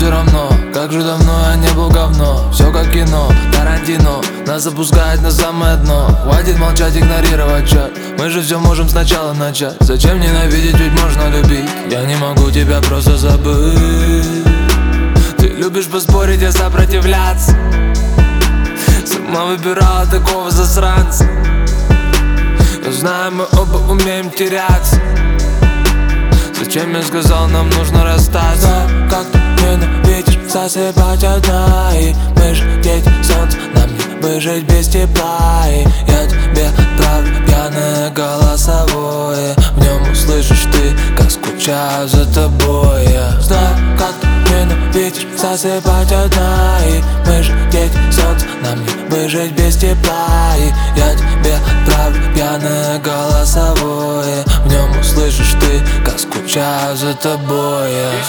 все равно, как же давно я не был говно. Все как кино, Тарантино, нас запускает на самое дно. Хватит молчать, игнорировать чат, мы же все можем сначала начать. Зачем ненавидеть, ведь можно любить. Я не могу тебя просто забыть. Ты любишь поспорить, я сопротивляться. Сама выбирала такого засранца. Я знаю, мы оба умеем теряться. Зачем я сказал, нам нужно расстаться? Как ты ненавидишь засыпать одна. И мы же дети солнца, нам не выжить без тепла. И я тебе отправлю пьяное голосовое. В нем услышишь ты, как скучаю за тобой. Я знаю, как ты ненавидишь засыпать одна. И мы же дети солнца, нам не выжить без тепла. И я тебе отправлю пьяное голосовое. В нем услышишь ты, как скучаю за тобой.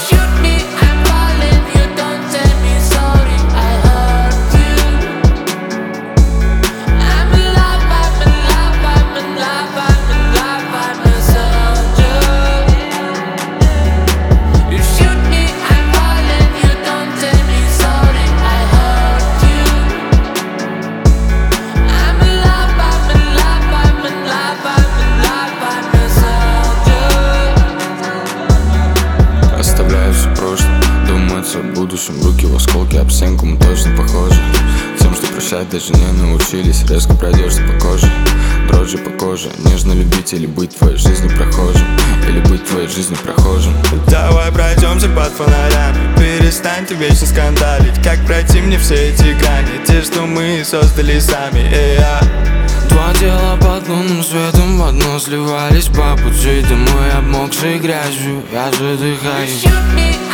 В будущем руки в осколки, об стенку мы точно похожи. Тем, что прощать даже не научились. Резко пройдешься по коже, дрожи по коже. Нежно любить или быть твоей жизнью прохожим, или быть твоей жизнью прохожим. Давай пройдемся под фонарями. Перестаньте вечно скандалить. Как пройти мне все эти грани, те, что мы создали сами. Два тела под лунным светом в одно сливались по пути домой, обмокшей грязью. Я задыхаюсь.